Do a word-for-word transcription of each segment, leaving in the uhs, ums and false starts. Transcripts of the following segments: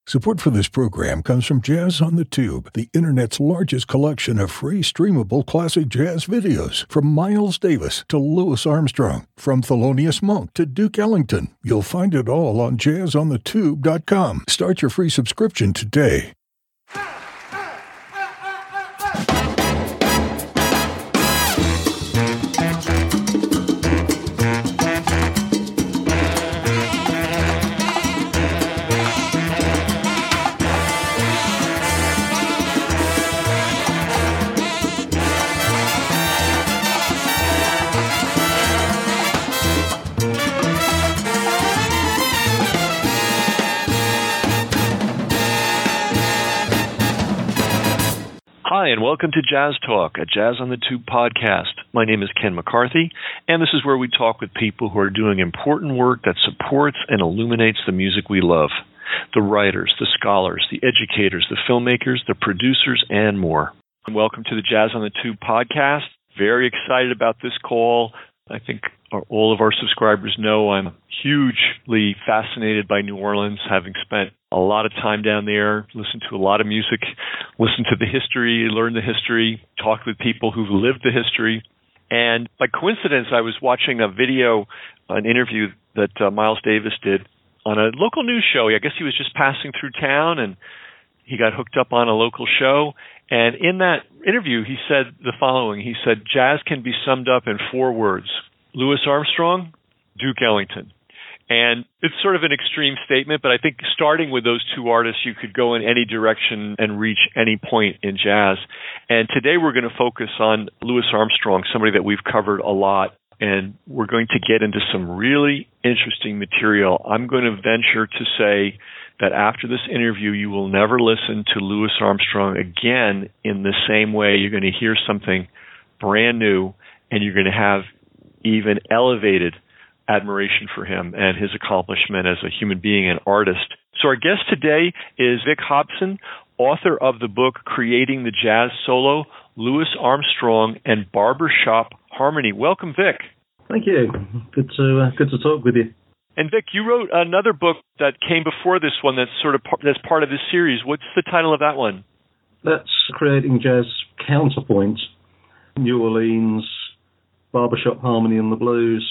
Support for this program comes from Jazz on the Tube, the Internet's largest collection of free streamable classic jazz videos. From Miles Davis to Louis Armstrong, from Thelonious Monk to Duke Ellington. You'll find it all on jazz on the tube dot com. Start your free subscription today. Hi, and welcome to Jazz Talk, a Jazz on the Tube podcast. My name is Ken McCarthy, and this is where we talk with people who are doing important work that supports and illuminates the music we love. The writers, the scholars, the educators, the filmmakers, the producers, and more. And welcome to the Jazz on the Tube podcast. Very excited about this call. I think all of our subscribers know I'm hugely fascinated by New Orleans, having spent a lot of time down there, listened to a lot of music, listened to the history, learned the history, talked with people who've lived the history. And by coincidence, I was watching a video, an interview that uh, Miles Davis did on a local news show. I guess he was just passing through town, and he got hooked up on a local show. And in that interview, he said the following. He said, jazz can be summed up in four words: Louis Armstrong, Duke Ellington. And it's sort of an extreme statement, but I think starting with those two artists, you could go in any direction and reach any point in jazz. And today we're going to focus on Louis Armstrong, somebody that we've covered a lot, and we're going to get into some really interesting material. I'm going to venture to say that after this interview, you will never listen to Louis Armstrong again in the same way. You're going to hear something brand new, and you're going to have even elevated admiration for him and his accomplishment as a human being and artist. So our guest today is Vic Hobson, author of the book Creating the Jazz Solo, Louis Armstrong and Barbershop Harmony. Welcome, Vic. Thank you. Good to uh, good to talk with you. And Vic, you wrote another book that came before this one that's sort of par- that's part of this series. What's the title of that one? That's Creating Jazz Counterpoint, New Orleans, Barbershop Harmony and the Blues.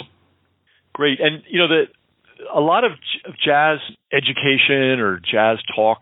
Great. And, you know, the, a lot of jazz education or jazz talk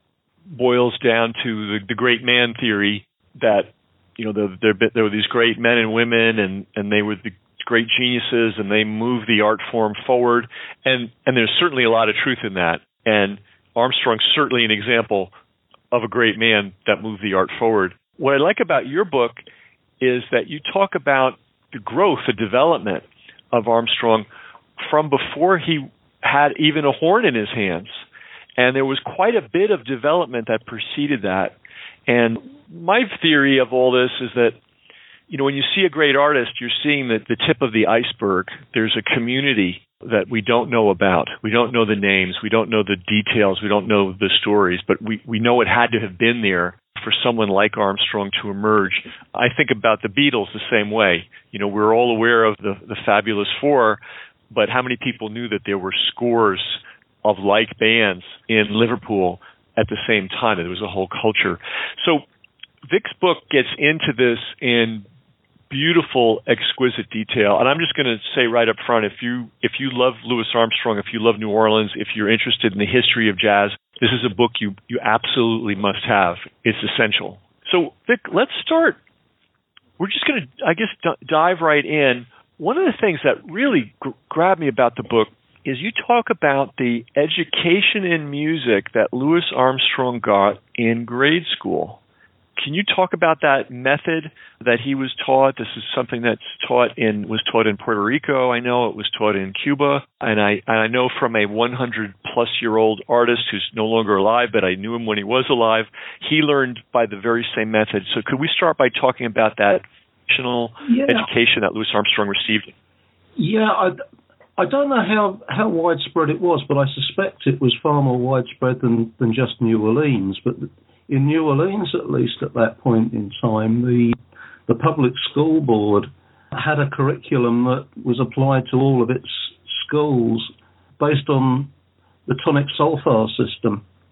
boils down to the, the great man theory that, you know, the, there, there were these great men and women and, and they were the great geniuses and they moved the art form forward. And, and there's certainly a lot of truth in that. And Armstrong's certainly an example of a great man that moved the art forward. What I like about your book is that you talk about the growth, the development of Armstrong from before he had even a horn in his hands. And there was quite a bit of development that preceded that. And my theory of all this is that, you know, when you see a great artist, you're seeing the, the tip of the iceberg. There's a community that we don't know about. We don't know the names. We don't know the details. We don't know the stories. But we, we know it had to have been there for someone like Armstrong to emerge. I think about the Beatles the same way. You know, we're all aware of the, the Fabulous Four, but how many people knew that there were scores of like bands in Liverpool at the same time? There was a whole culture. So Vic's book gets into this in beautiful, exquisite detail. And I'm just going to say right up front, if you if you love Louis Armstrong, if you love New Orleans, if you're interested in the history of jazz, this is a book you, you absolutely must have. It's essential. So, Vic, let's start. We're just going to, I guess, d- dive right in. One of the things that really gr- grabbed me about the book is you talk about the education in music that Louis Armstrong got in grade school. Can you talk about that method that he was taught? This is something that's taught in was taught in Puerto Rico. I know it was taught in Cuba, and I and I know from a one hundred plus year old artist who's no longer alive, but I knew him when he was alive. He learned by the very same method. So could we start by talking about that traditional yeah. education that Louis Armstrong received? Yeah, I, I don't know how, how widespread it was, but I suspect it was far more widespread than, than just New Orleans. But in New Orleans, at least at that point in time, the the public school board had a curriculum that was applied to all of its schools based on the tonic solfa system.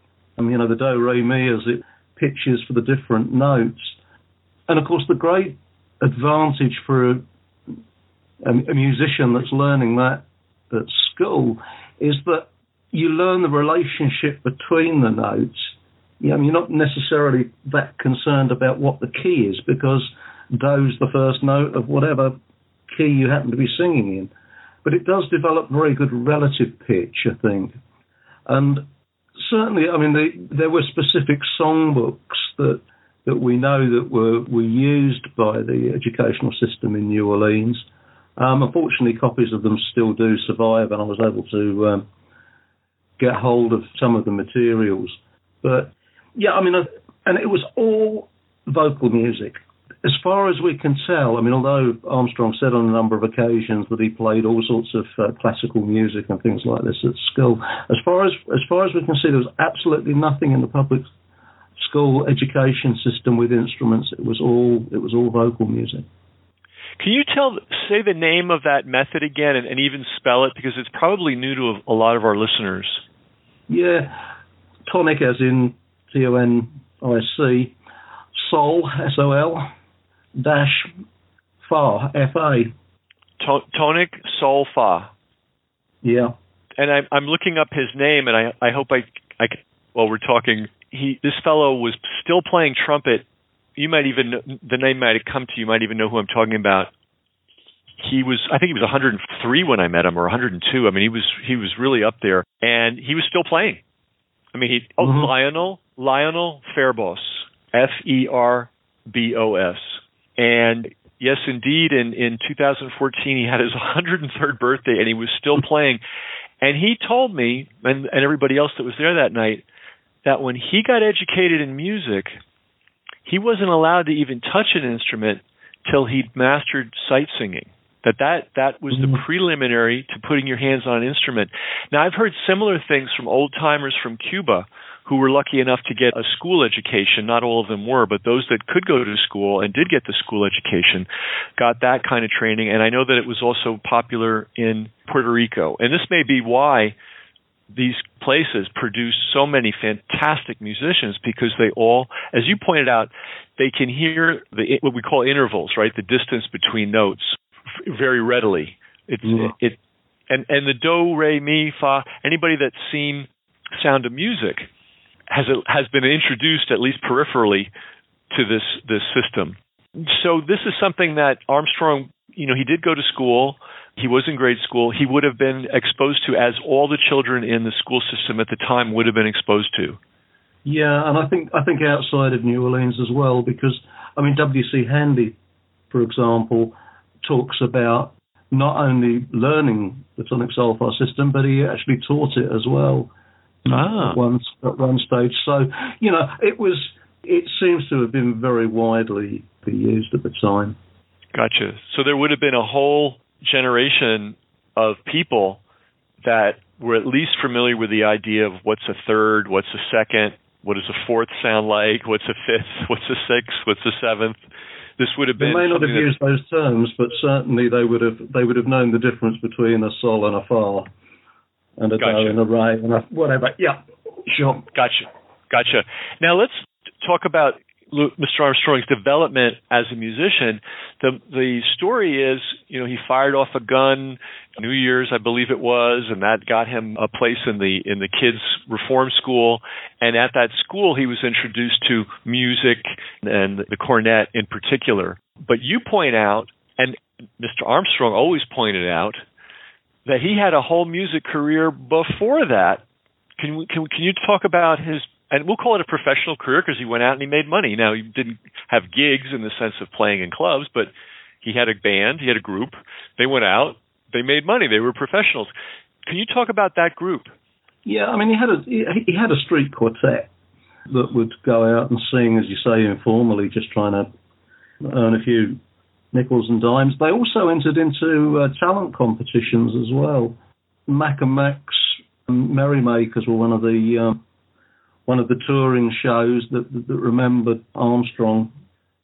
you know, the do, re, mi as it pitches for the different notes. And of course, the great advantage for a, a musician that's learning that at school is that you learn the relationship between the notes. You know, you're not necessarily that concerned about what the key is, because do's the first note of whatever key you happen to be singing in. But it does develop very good relative pitch, I think. And certainly, I mean, the, there were specific songbooks that that we know that were, were used by the educational system in New Orleans. Um, unfortunately, copies of them still do survive, and I was able to um, get hold of some of the materials. But, yeah, I mean, uh, and it was all vocal music. As far as we can tell, I mean, although Armstrong said on a number of occasions that he played all sorts of uh, classical music and things like this at school, as far as as far as we can see, there was absolutely nothing in the public school education system with instruments. It was all it was all vocal music. Can you tell say the name of that method again, and, and even spell it, because it's probably new to a, a lot of our listeners? Yeah, tonic as in T O N I C, sol, S O L, dash, fa, F A. To- tonic, sol, fa. Yeah. And I, I'm looking up his name, and I, I hope I, I, while we're talking, he this fellow was still playing trumpet. You might even know, the name might have come to you. You might even know who I'm talking about. He was, I think he was one hundred three when I met him, or one hundred two. I mean, he was he was really up there, and he was still playing. I mean, he oh, mm-hmm. Lionel Lionel Ferbos, F E R B O S, and yes, indeed, in in two thousand fourteen, he had his one hundred third birthday, and he was still playing. And he told me, and, and everybody else that was there that night, that when he got educated in music, he wasn't allowed to even touch an instrument till he'd mastered sight singing. That that, that was the preliminary to putting your hands on an instrument. Now, I've heard similar things from old-timers from Cuba who were lucky enough to get a school education. Not all of them were, but those that could go to school and did get the school education got that kind of training. And I know that it was also popular in Puerto Rico. And this may be why these places produce so many fantastic musicians, because they all, as you pointed out, they can hear the what we call intervals, right? The distance between notes very readily. It's mm-hmm. it, and and the do, re, mi, fa. Anybody that's seen Sound of Music has a, has been introduced, at least peripherally, to this this system. So this is something that Armstrong, you know, he did go to school. He was in grade school. He would have been exposed to, as all the children in the school system at the time would have been exposed to. Yeah, and I think I think outside of New Orleans as well, because, I mean, W C Handy, for example, talks about not only learning the tonic solfa system, but he actually taught it as well ah. at, one, at one stage. So, you know, it was it seems to have been very widely used at the time. Gotcha. So there would have been a whole generation of people that were at least familiar with the idea of what's a third, what's a second, what does a fourth sound like, what's a fifth, what's a sixth, what's a seventh. This would have been. They may not have used those terms, but certainly they would have they would have known the difference between a sol and a fa, and a gotcha. do and a re and a whatever. Yeah, sure. Gotcha, gotcha. Now let's talk about Mister Armstrong's development as a musician. The the story is, you know, he fired off a gun New Year's, I believe it was, and that got him a place in the in the kids' reform school. And at that school, he was introduced to music and the cornet in particular. But you point out, and Mister Armstrong always pointed out, that he had a whole music career before that. Can we, can can you talk about his? And we'll call it a professional career, because he went out and he made money. Now, he didn't have gigs in the sense of playing in clubs, but he had a band, he had a group. They went out, they made money, they were professionals. Can you talk about that group? Yeah, I mean, he had a he had a street quartet that would go out and sing, as you say, informally, just trying to earn a few nickels and dimes. They also entered into uh, talent competitions as well. Mac and Mac's Merrymakers were one of the... Um, one of the touring shows that, that, that remembered Armstrong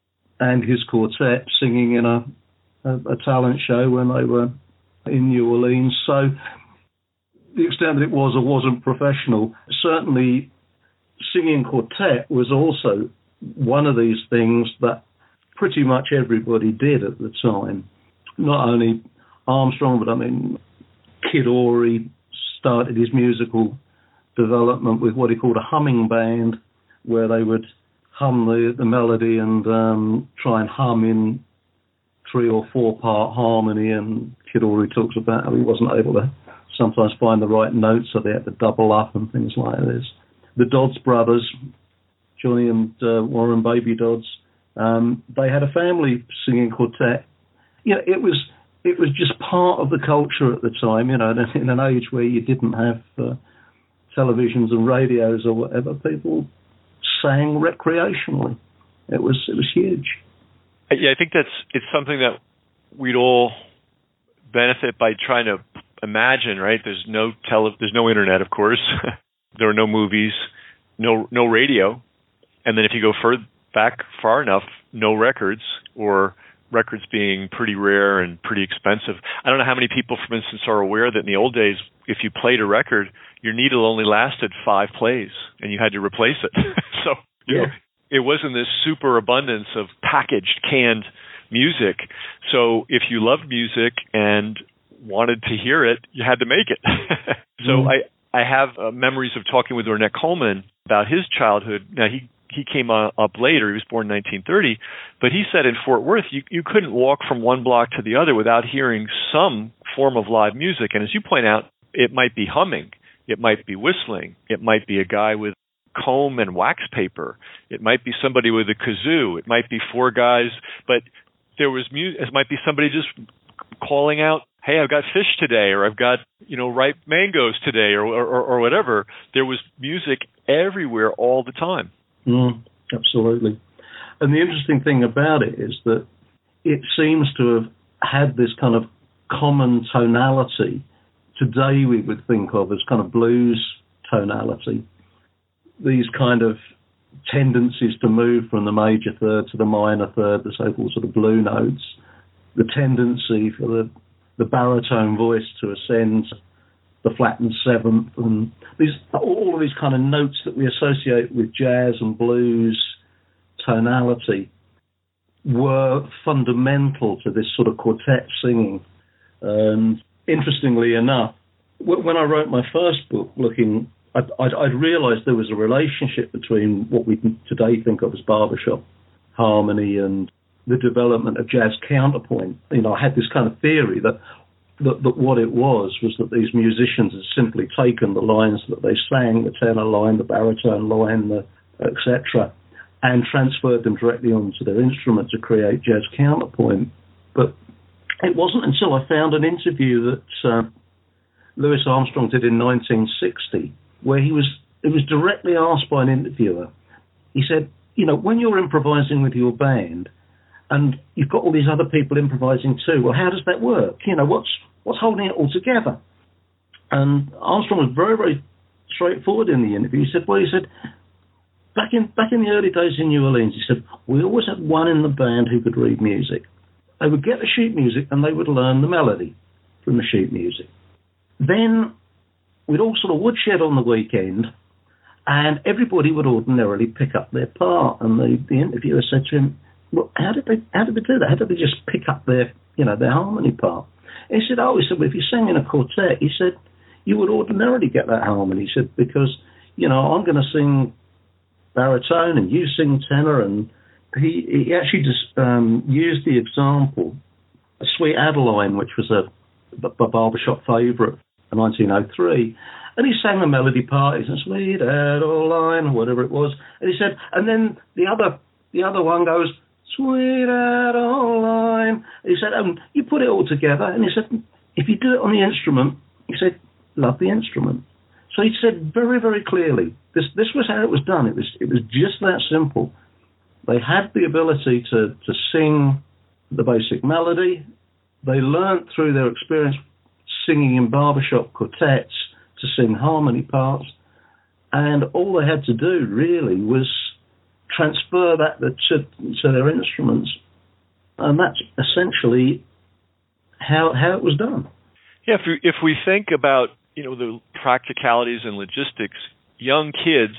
and his quartet singing in a, a, a talent show when they were in New Orleans. So the extent that it was or wasn't professional, certainly singing quartet was also one of these things that pretty much everybody did at the time. Not only Armstrong, but I mean, Kid Ory started his musical development with what he called a humming band, where they would hum the, the melody and um, try and hum in three or four part harmony. And Kid Ory talks about how he wasn't able to sometimes find the right notes, so they had to double up and things like this. The Dodds brothers, Johnny and uh, Warren Baby Dodds, um, they had a family singing quartet. You know, it was it was just part of the culture at the time. You know, in an age where you didn't have uh, televisions and radios or whatever, people sang recreationally. It was it was huge. Yeah, I think that's it's something that we'd all benefit by trying to imagine. Right? There's no tele, there's no internet, of course. There were no movies, no no radio, and then if you go further back far enough, no records, or records being pretty rare and pretty expensive. I don't know how many people, for instance, are aware that in the old days, if you played a record, your needle only lasted five plays, and you had to replace it. So you yeah. know, it wasn't this super abundance of packaged, canned music. So if you loved music and wanted to hear it, you had to make it. So mm. I. I have uh, memories of talking with Ornette Coleman about his childhood. Now, he, he came uh, up later. He was born in nineteen thirty. But he said in Fort Worth, you, you couldn't walk from one block to the other without hearing some form of live music. And as you point out, it might be humming. It might be whistling. It might be a guy with comb and wax paper. It might be somebody with a kazoo. It might be four guys. But there was music. It might be somebody just calling out, hey, I've got fish today, or I've got, you know, ripe mangoes today, or or, or whatever. There was music everywhere all the time. Mm, absolutely. And the interesting thing about it is that it seems to have had this kind of common tonality. Today we would think of as kind of blues tonality. These kind of tendencies to move from the major third to the minor third, the so-called sort of blue notes, the tendency for the the baritone voice to ascend the flattened seventh, and these all of these kind of notes that we associate with jazz and blues tonality were fundamental to this sort of quartet singing. And interestingly enough, when I wrote my first book, looking, I'd, I'd, I'd realised there was a relationship between what we today think of as barbershop harmony and the development of jazz counterpoint. You know, I had this kind of theory that, that that what it was was that these musicians had simply taken the lines that they sang, the tenor line, the baritone line, the et cetera, and transferred them directly onto their instrument to create jazz counterpoint. But it wasn't until I found an interview that uh, Louis Armstrong did in nineteen sixty, where he was it was directly asked by an interviewer. He said, you know, when you're improvising with your band, and you've got all these other people improvising too, well, how does that work? You know, what's what's holding it all together? And Armstrong was very, very straightforward in the interview. He said, well, he said, back in back in the early days in New Orleans, he said, we always had one in the band who could read music. They would get the sheet music and they would learn the melody from the sheet music. Then we'd all sort of woodshed on the weekend, and everybody would ordinarily pick up their part. And the, the interviewer said to him, well, how did they how did they do that? How did they just pick up their you know their harmony part? And he said, oh, he said, well, if you sang in a quartet, he said, you would ordinarily get that harmony. He said, because you know I'm going to sing baritone and you sing tenor, and he he actually just um, used the example, Sweet Adeline, which was a, a barbershop favourite in nineteen oh three. And he sang the melody part, he said, Sweet Adeline, or whatever it was. And he said, and then the other the other one goes, Sweet Adeline. He said, um, you put it all together. And he said, if you do it on the instrument, he said, love the instrument. So he said very, very clearly, this this was how it was done. It was it was just that simple. They had the ability to, to sing the basic melody. They learnt through their experience singing in barbershop quartets to sing harmony parts. And all they had to do, really, was transfer that to, to their instruments. And that's essentially how how it was done. Yeah, if we, if we think about, you know, the practicalities and logistics, young kids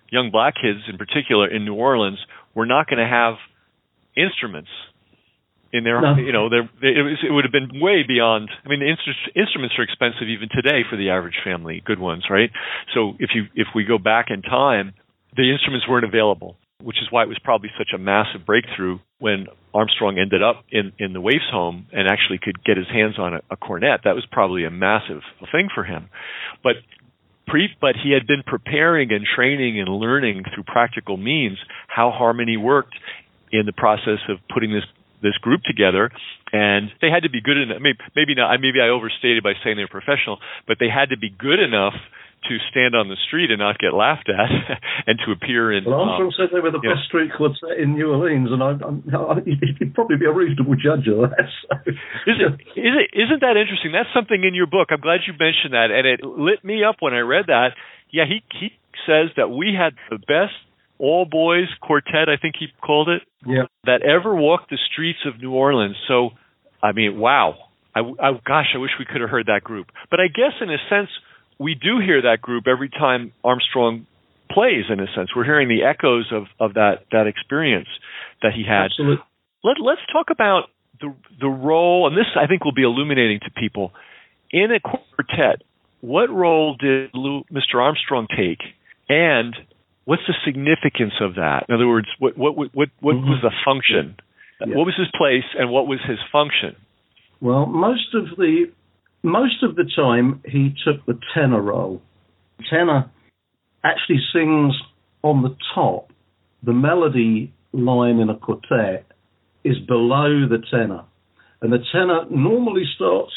young black kids in particular in New Orleans were not going to have instruments in their, no. you know, their, it, was, it would have been way beyond. I mean, the instru- instruments are expensive even today for the average family, good ones, right? So if you if we go back in time, the instruments weren't available, which is why it was probably such a massive breakthrough when Armstrong ended up in, in the Waifs home and actually could get his hands on a, a cornet. That was probably a massive thing for him. But pre, but he had been preparing and training and learning through practical means how harmony worked in the process of putting this this group together, and they had to be good enough. Maybe, maybe not. Maybe I overstated by saying they were professional, but they had to be good enough to stand on the street and not get laughed at, and to appear in. Well, Armstrong um, said they were the best know. street quartet in New Orleans, and I, I'm, I, he'd probably be a reasonable judge of that. So. Is it? Is it? Isn't that interesting? That's something in your book. I'm glad you mentioned that, and it lit me up when I read that. Yeah, he he says that we had the best all-boys quartet, I think he called it, yeah. that ever walked the streets of New Orleans. So, I mean, wow. I, I, gosh, I wish we could have heard that group. But I guess, in a sense, we do hear that group every time Armstrong plays, in a sense. We're hearing the echoes of, of that, that experience that he had. Absolutely. Let, let's talk about the, the role, and this, I think, will be illuminating to people. In a quartet, what role did Mister Armstrong take, and what's the significance of that? In other words, what what what what, what mm-hmm. was the function? Yeah. What was his place, and what was his function? Well, most of the most of the time he took the tenor role. Tenor actually sings on the top. The melody line in a quartet is below the tenor, and the tenor normally starts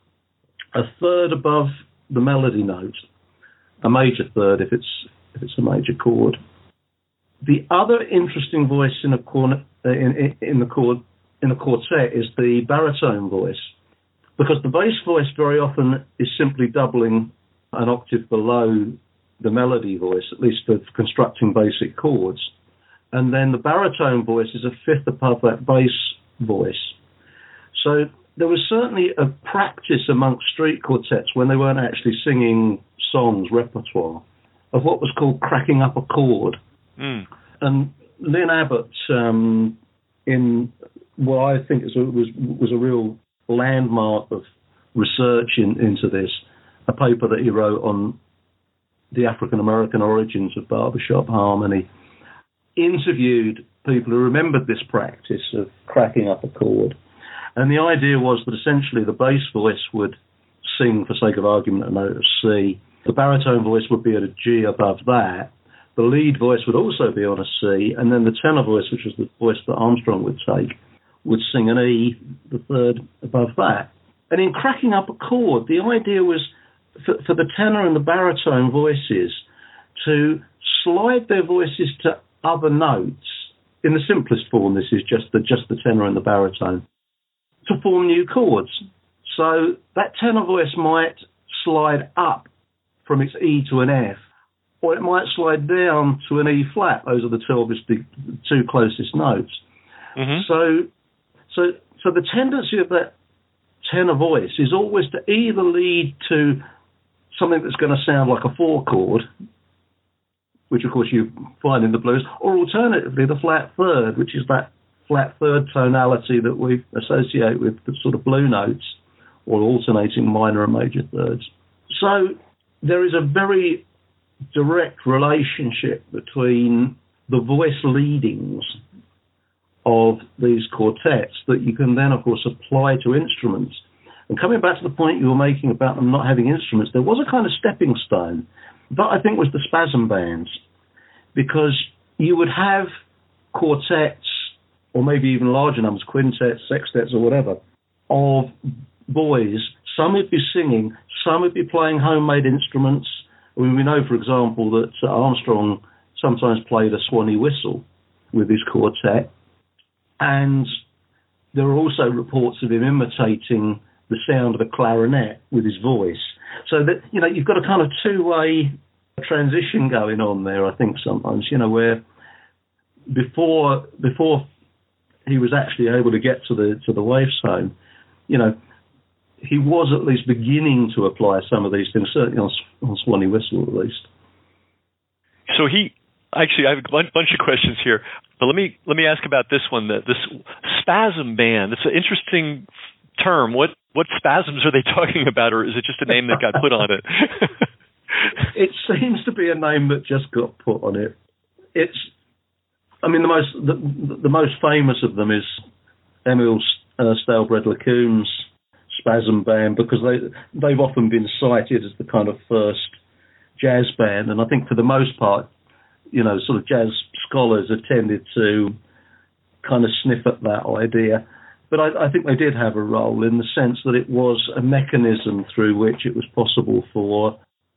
a third above the melody note, a major third if it's if it's a major chord. The other interesting voice in a cornet, uh, in, in the chord in a quartet is the baritone voice, because the bass voice very often is simply doubling an octave below the melody voice, at least for constructing basic chords, and then the baritone voice is a fifth above that bass voice. So there was certainly a practice amongst street quartets when they weren't actually singing songs, repertoire, of what was called cracking up a chord. Mm. And Lynn Abbott, um, in what I think is a, was was a real landmark of research in, into this, a paper that he wrote on the African American origins of barbershop harmony, interviewed people who remembered this practice of cracking up a chord. And the idea was that essentially the bass voice would sing, for sake of argument, a note of C. The baritone voice would be at a G above that. The lead voice would also be on a C, and then the tenor voice, which was the voice that Armstrong would take, would sing an E, the third above that. And in cracking up a chord, the idea was for, for the tenor and the baritone voices to slide their voices to other notes. In the simplest form, this is just the just the tenor and the baritone, to form new chords. So that tenor voice might slide up from its E to an F, or it might slide down to an E flat. Those are the two obviously two closest notes. Mm-hmm. So, so, so the tendency of that tenor voice is always to either lead to something that's going to sound like a four chord, which of course you find in the blues, or alternatively the flat third, which is that flat third tonality that we associate with the sort of blue notes, or alternating minor and major thirds. So there is a very direct relationship between the voice leadings of these quartets that you can then, of course, apply to instruments. And coming back to the point you were making about them not having instruments, there was a kind of stepping stone. That, I think, was the spasm bands, because you would have quartets, or maybe even larger numbers, quintets, sextets, or whatever, of boys. Some would be singing, some would be playing homemade instruments. I mean, we know, for example, that Armstrong sometimes played a Swanee whistle with his quartet, and there are also reports of him imitating the sound of a clarinet with his voice. So that, you know, you've got a kind of two-way transition going on there, I think, sometimes, you know, where before before he was actually able to get to the to the Waifs home, you know, he was at least beginning to apply some of these things, certainly on, on Swanee whistle at least. So he Actually, I have a bunch of questions here, but let me let me ask about this one. The, this spasm band. It's an interesting term. What what spasms are they talking about, or is it just a name that got put on it? It seems to be a name that just got put on it. It's, I mean, the most the, the most famous of them is Emil uh, Stalbred-LeCun's Spasm Band, because they they've often been cited as the kind of first jazz band, and I think for the most part, you know, sort of jazz scholars have tended to kind of sniff at that idea. But I, I think they did have a role in the sense that it was a mechanism through which it was possible for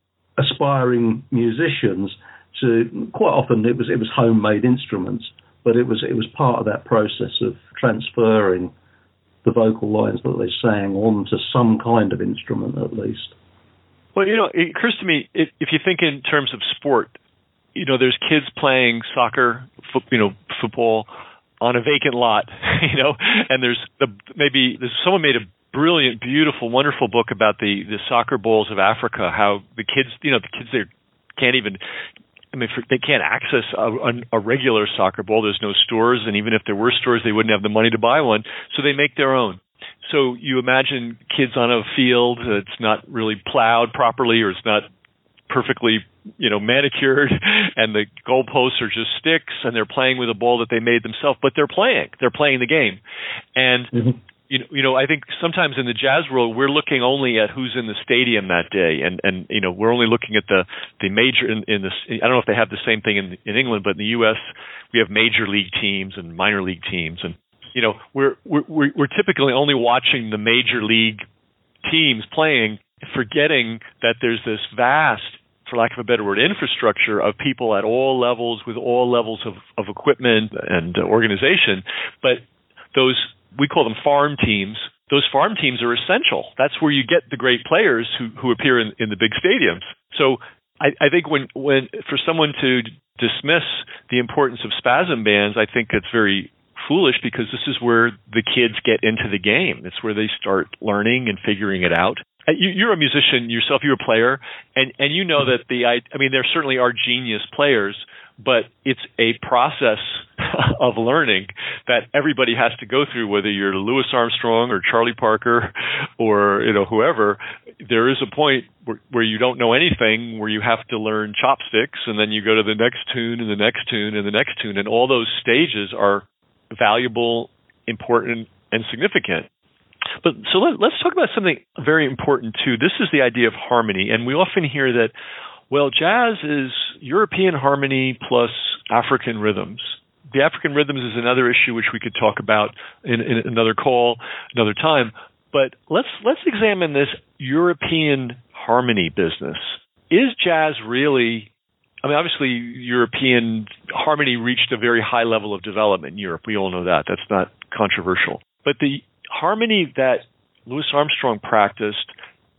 aspiring musicians to, quite often it was it was homemade instruments, but it was it was part of that process of transferring the vocal lines that they sang onto some kind of instrument at least. Well, you know, it occurs to me, if, if you think in terms of sport, you know, there's kids playing soccer, fo- you know, football on a vacant lot, you know, and there's the maybe there's someone made a brilliant, beautiful, wonderful book about the, the soccer bowls of Africa, how the kids, you know, the kids there can't even, I mean, for, they can't access a, a, a regular soccer bowl. There's no stores, and even if there were stores, they wouldn't have the money to buy one, so they make their own. So you imagine kids on a field that's not really plowed properly, or it's not perfectly, you know, manicured, and the goalposts are just sticks, and they're playing with a ball that they made themselves, but they're playing. They're playing the game. And, mm-hmm. you know, you know, I think sometimes in the jazz world, we're looking only at who's in the stadium that day, and, and you know, we're only looking at the, the major, in, in the, I don't know if they have the same thing in, in England, but in the U S, we have major league teams and minor league teams, and you know, we're we're we're typically only watching the major league teams playing, forgetting that there's this vast, for lack of a better word, infrastructure of people at all levels with all levels of, of equipment and organization. But those, we call them farm teams. Those farm teams are essential. That's where you get the great players who, who appear in, in the big stadiums. So I, I think when, when for someone to dismiss the importance of spasm bands, I think it's very foolish, because this is where the kids get into the game. It's where they start learning and figuring it out. You, you're a musician yourself. You're a player, and, and you know that the I, I mean, there certainly are genius players, but it's a process of learning that everybody has to go through. Whether you're Louis Armstrong or Charlie Parker or you know whoever, there is a point where, where you don't know anything, where you have to learn chopsticks, and then you go to the next tune and the next tune and the next tune, and all those stages are valuable, important, and significant. But so let, let's talk about something very important too. This is the idea of harmony, and we often hear that, well, jazz is European harmony plus African rhythms. The African rhythms is another issue which we could talk about in, in another call, another time. But let's let's examine this European harmony business. Is jazz really? I mean, obviously, European harmony reached a very high level of development in Europe. We all know that. That's not controversial. But the harmony that Louis Armstrong practiced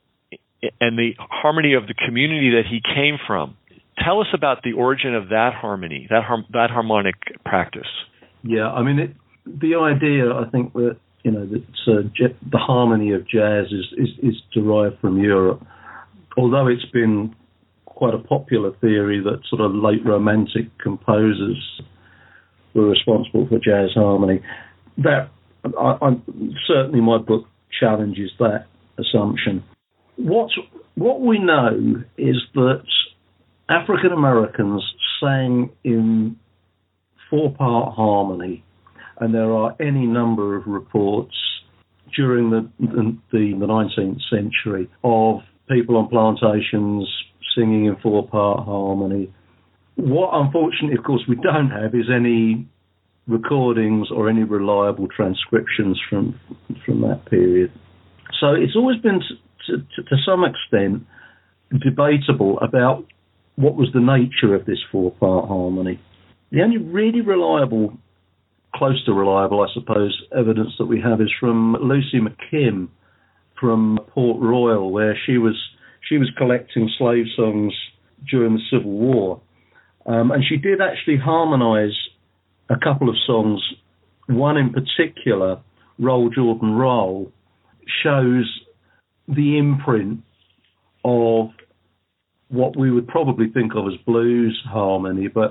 and the harmony of the community that he came from, tell us about the origin of that harmony, that har- that harmonic practice. Yeah, I mean, it, the idea, I think, that, you know, that uh, j- the harmony of jazz is, is, is derived from Europe, although it's been quite a popular theory that sort of late Romantic composers were responsible for jazz harmony. That I, I, certainly my book challenges that assumption. What what we know is that African Americans sang in four-part harmony, and there are any number of reports during the the, the nineteenth century of people on plantations singing in four-part harmony. What, unfortunately, of course, we don't have is any recordings or any reliable transcriptions from from that period. So it's always been, to, to, to some extent, debatable about what was the nature of this four-part harmony. The only really reliable, close to reliable, I suppose, evidence that we have is from Lucy McKim from Port Royal, where she was she was collecting slave songs during the Civil War. Um, and she did actually harmonise a couple of songs. One in particular, Roll Jordan Roll, shows the imprint of what we would probably think of as blues harmony, but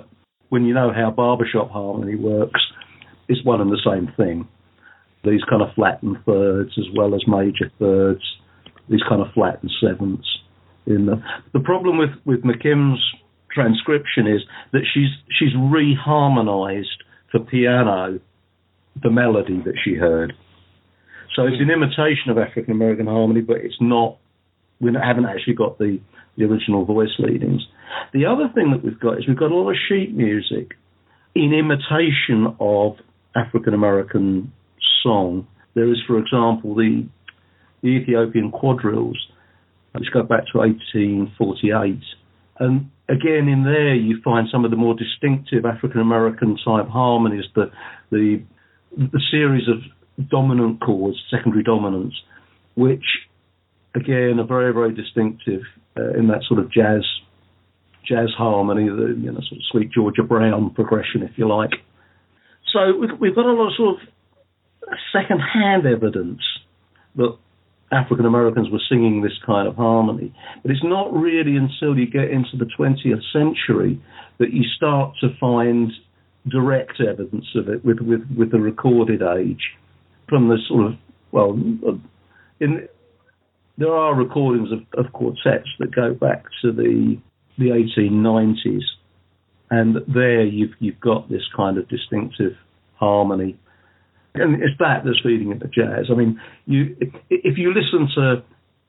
when you know how barbershop harmony works, it's one and the same thing. These kind of flattened thirds as well as major thirds, these kind of flattened sevenths. In the the problem with, with McKim's transcription is that she's she's reharmonized for piano the melody that she heard. So it's an imitation of African American harmony, but it's not. We haven't actually got the, the original voice leadings. The other thing that we've got is we've got a lot of sheet music in imitation of African American song. There is, for example, the, the Ethiopian quadrilles, which go back to eighteen forty-eight. And again, in there you find some of the more distinctive African American type harmonies, the, the the series of dominant chords, secondary dominants, which again are very, very distinctive uh, in that sort of jazz jazz harmony, the you know sort of sweet Georgia Brown progression, if you like. So we've, we've got a lot of sort of second-hand evidence that African Americans were singing this kind of harmony, but it's not really until you get into the twentieth century that you start to find direct evidence of it with with, with the recorded age. From the sort of well, in there are recordings of, of quartets that go back to the the eighteen nineties, and there you've you've got this kind of distinctive harmony. And it's that that's feeding into jazz. I mean, you if, if you listen to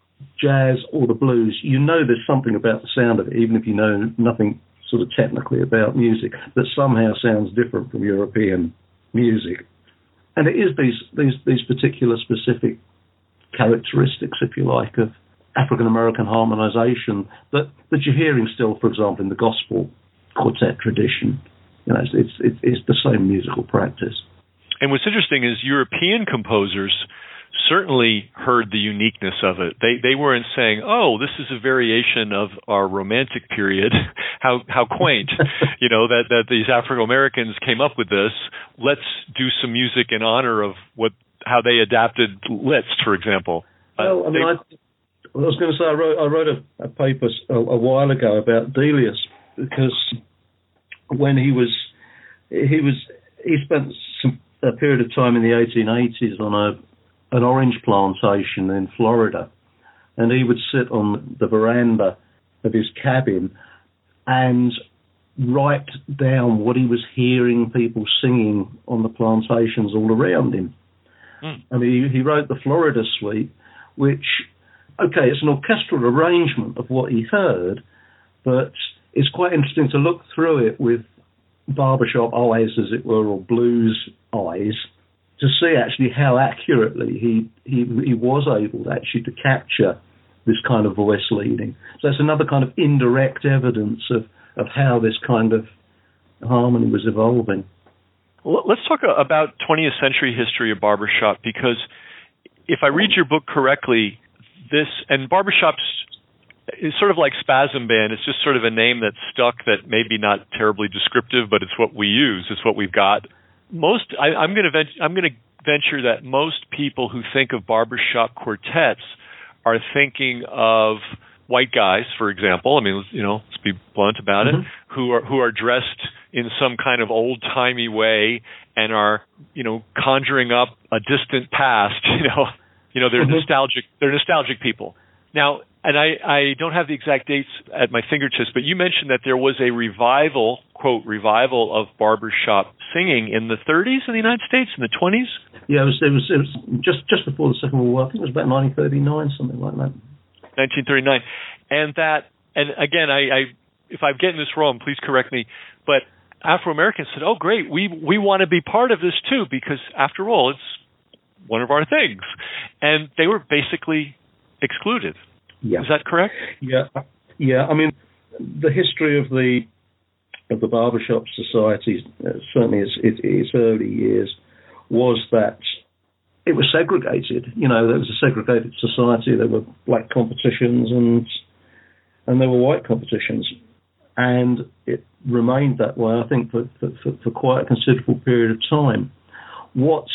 jazz or the blues, you know there's something about the sound of it, even if you know nothing sort of technically about music, that somehow sounds different from European music. And it is these these these particular specific characteristics, if you like, of African American harmonization that, that you're hearing still, for example, in the gospel quartet tradition. You know, it's it's, it's the same musical practice. And what's interesting is European composers certainly heard the uniqueness of it. They they weren't saying, "Oh, this is a variation of our Romantic period." how how quaint, you know, that that these African Americans came up with this. Let's do some music in honor of what how they adapted Liszt, for example. Well, I mean, they, I, I was going to say I wrote I wrote a, a paper a, a while ago about Delius, because when he was he was he spent some a period of time in the eighteen eighties on a an orange plantation in Florida, and he would sit on the veranda of his cabin and write down what he was hearing people singing on the plantations all around him. Mm. And he, he wrote the Florida Suite, which, okay, it's an orchestral arrangement of what he heard, but it's quite interesting to look through it with barbershop eyes, as it were, or blues eyes, to see actually how accurately he, he he was able to actually to capture this kind of voice leading. So that's another kind of indirect evidence of, of how this kind of harmony was evolving. Well, let's talk about twentieth century history of barbershop, because if I read your book correctly, this, and barbershops is sort of like Spasm Band. It's just sort of a name that's stuck, that maybe not terribly descriptive, but it's what we use. It's what we've got. Most, I, I'm going to vent, I'm going to venture that most people who think of barbershop quartets are thinking of white guys, for example. I mean, you know, let's be blunt about mm-hmm. it, who are who are dressed in some kind of old timey way and are, you know, conjuring up a distant past. You know, you know, they're mm-hmm. nostalgic. They're nostalgic people. Now, and I, I don't have the exact dates at my fingertips, but you mentioned that there was a revival, quote, revival of barbershop singing in the thirties in the United States, in the twenties? Yeah, it was, it was, it was just, just before the Second World War. I think it was about nineteen thirty-nine, something like that. nineteen thirty-nine. And that, and again, I, I if I'm getting this wrong, please correct me, but Afro-Americans said, oh, great, we, we want to be part of this too, because after all, it's one of our things. And they were basically excluded. Yeah. Is that correct? Yeah, yeah. I mean, the history of the of the barbershop society, uh, certainly its, its, its early years, was that it was segregated. You know, there was a segregated society. There were black competitions and and there were white competitions, and it remained that way, I think, for for, for quite a considerable period of time. What's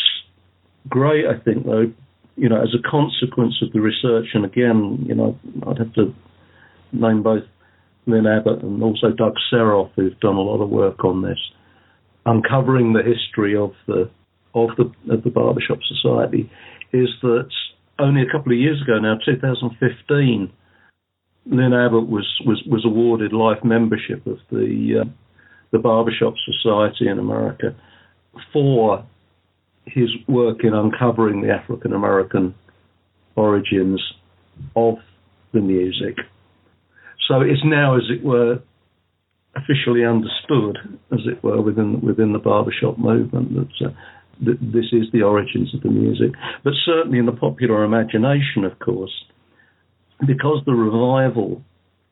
great, I think, though, you know, as a consequence of the research, and again, you know, I'd have to name both Lynn Abbott and also Doug Seroff, who've done a lot of work on this, uncovering the history of the of the of the Barbershop Society, is that only a couple of years ago now, two thousand fifteen, Lynn Abbott was was, was awarded life membership of the uh, the Barbershop Society in America for his work in uncovering the African American origins of the music. So it's now, as it were, officially understood, as it were, within within the barbershop movement that, uh, that this is the origins of the music. But certainly in the popular imagination, of course, because the revival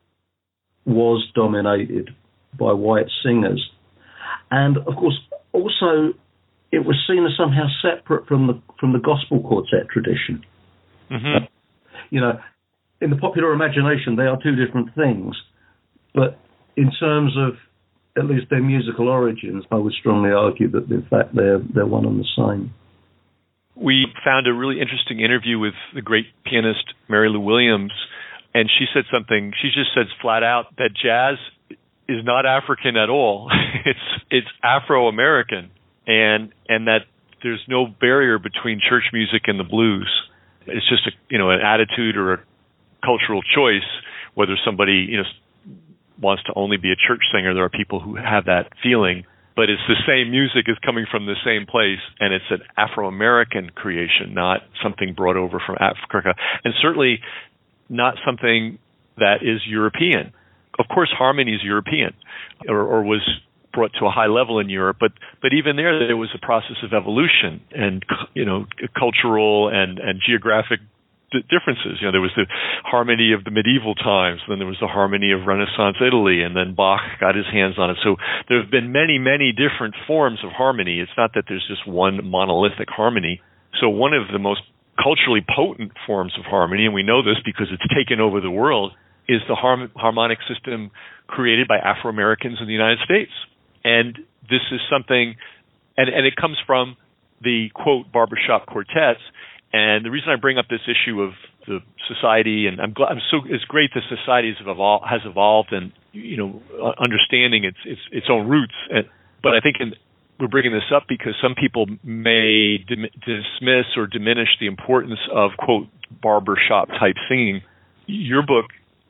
was dominated by white singers, and of course also it was seen as somehow separate from the from the gospel quartet tradition. Mm-hmm. Uh, you know, in the popular imagination, they are two different things, but in terms of at least their musical origins, I would strongly argue that in fact they're they're one and the same. We found a really interesting interview with the great pianist Mary Lou Williams, and she said something. She just said flat out that jazz is not African at all. it's it's Afro-American, and and that there's no barrier between church music and the blues. It's just a you know an attitude or a cultural choice whether somebody you know wants to only be a church singer. There are people who have that feeling, but it's the same music is coming from the same place, and it's an Afro-American creation, not something brought over from Africa, and certainly not something that is European. Of course, harmony is European, or, or was brought to a high level in Europe, but but even there, there was a process of evolution and you know cultural and and geographic differences. You know, there was the harmony of the medieval times, then there was the harmony of Renaissance Italy, and then Bach got his hands on it. So there have been many, many different forms of harmony. It's not that there's just one monolithic harmony. So one of the most culturally potent forms of harmony, and we know this because it's taken over the world, is the harm- harmonic system created by Afro-Americans in the United States. And this is something, and, and it comes from the, quote, barbershop quartets. And the reason I bring up this issue of the society, and I'm glad, I'm so it's great the society has evolved, has evolved, and you know, understanding its its its own roots. And, but I think in, we're bringing this up because some people may dim, dismiss or diminish the importance of quote barbershop type singing. Your book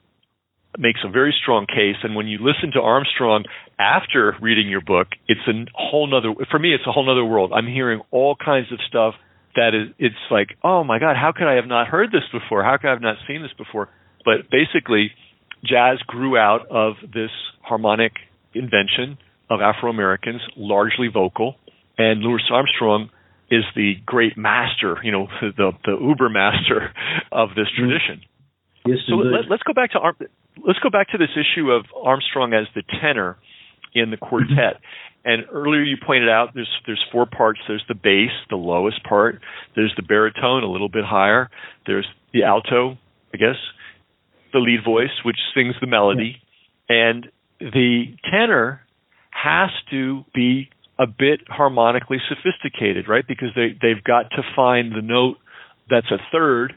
makes a very strong case, and when you listen to Armstrong after reading your book, it's a whole nother. For me, it's a whole nother world. I'm hearing all kinds of stuff. That is, it's like, oh my God, how could I have not heard this before? How could I have not seen this before? But basically, jazz grew out of this harmonic invention of Afro-Americans, largely vocal, and Louis Armstrong is the great master, you know, the the uber master of this tradition. Yes, so let, let's go back to Ar- let's go back to this issue of Armstrong as the tenor in the quartet. And earlier you pointed out there's there's four parts. There's the bass, the lowest part. There's the baritone, a little bit higher. There's the alto, I guess, the lead voice, which sings the melody. And the tenor has to be a bit harmonically sophisticated, right? Because they, they've got to find the note that's a third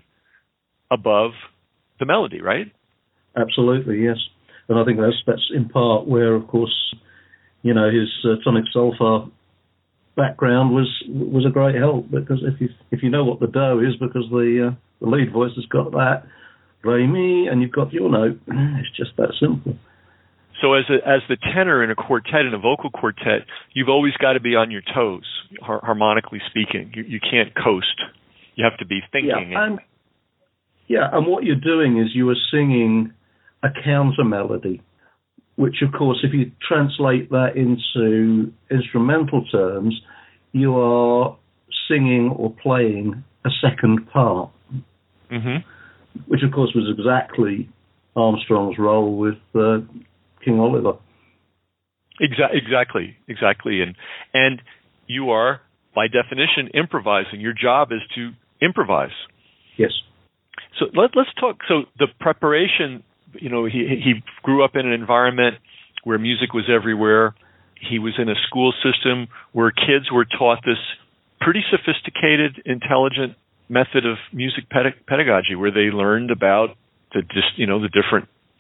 above the melody, right? Absolutely, yes. And I think that's that's in part where, of course, you know, his uh, tonic solfa background was was a great help, because if you if you know what the do is, because the uh, the lead voice has got that re mi, and you've got your note, it's just that simple. So as a, as the tenor in a quartet, in a vocal quartet, you've always got to be on your toes, har- harmonically speaking. You, you can't coast. You have to be thinking. Yeah, and, yeah, and what you're doing is you are singing a counter melody, which, of course, if you translate that into instrumental terms, you are singing or playing a second part, mm-hmm. which, of course, was exactly Armstrong's role with uh, King Oliver. Exa- exactly, exactly. And, and you are, by definition, improvising. Your job is to improvise. Yes. So let, let's talk. So the preparation... You know, he he grew up in an environment where music was everywhere. He was in a school system where kids were taught this pretty sophisticated, intelligent method of music ped- pedagogy, where they learned about the just you know the different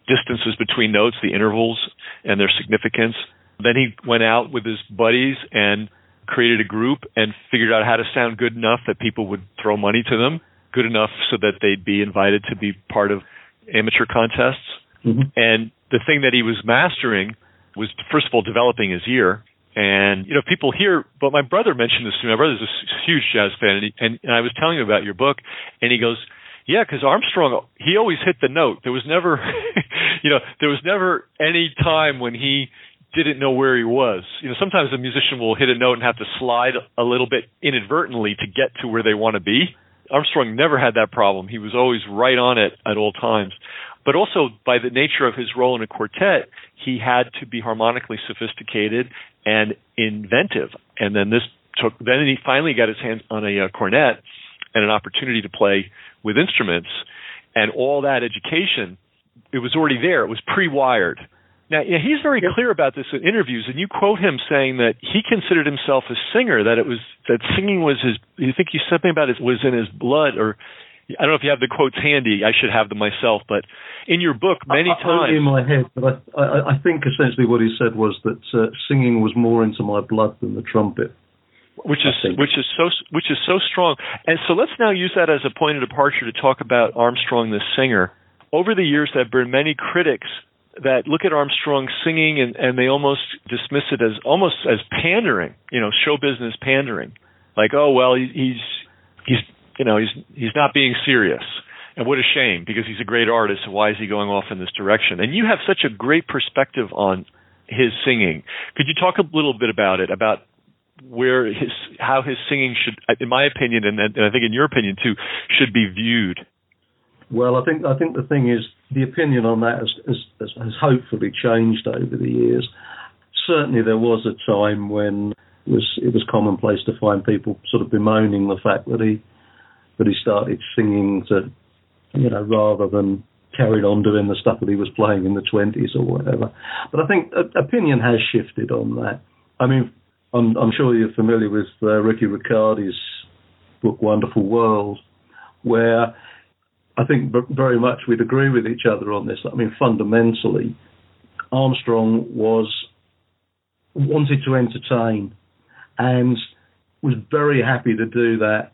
distances between notes, the intervals, and their significance. Then he went out with his buddies and created a group and figured out how to sound good enough that people would throw money to them, good enough so that they'd be invited to be part of amateur contests. Mm-hmm. And the thing that he was mastering was, first of all, developing his ear. And, you know, people hear, but my brother mentioned this to me. My brother's a huge jazz fan, and, he, and, and I was telling him about your book, and he goes, yeah, because Armstrong, he always hit the note. There was never, you know, there was never any time when he didn't know where he was. You know, sometimes a musician will hit a note and have to slide a little bit inadvertently to get to where they want to be. Armstrong never had that problem. He was always right on it at all times. But also, by the nature of his role in a quartet, he had to be harmonically sophisticated and inventive. And then this took, then he finally got his hands on a uh, cornet and an opportunity to play with instruments. And all that education, it was already there. It was pre-wired. Now, you know, he's very clear about this in interviews, and you quote him saying that he considered himself a singer, that it was, that singing was his, you think you said something about it was in his blood, or I don't know if you have the quotes handy. I should have them myself, but in your book, many I, times... Only in my head, but I, I, I think essentially what he said was that uh, singing was more into my blood than the trumpet. Which is which is so which is so strong. And so let's now use that as a point of departure to talk about Armstrong, the singer. Over the years, there have been many critics that look at Armstrong singing and, and they almost dismiss it as almost as pandering, you know, show business pandering. Like, oh well, he, he's he's you know he's he's not being serious. And what a shame, because he's a great artist. So why is he going off in this direction? And you have such a great perspective on his singing. Could you talk a little bit about it, about where his, how his singing should, in my opinion, and, and I think in your opinion too, should be viewed? Well, I think I think the thing is, the opinion on that has, has, has hopefully changed over the years. Certainly, there was a time when it was it was commonplace to find people sort of bemoaning the fact that he that he started singing to, you know, rather than carried on doing the stuff that he was playing in the twenties or whatever. But I think opinion has shifted on that. I mean, I'm, I'm sure you're familiar with uh, Ricky Riccardi's book Wonderful World, where I think b- very much we'd agree with each other on this. I mean, fundamentally, Armstrong was wanted to entertain and was very happy to do that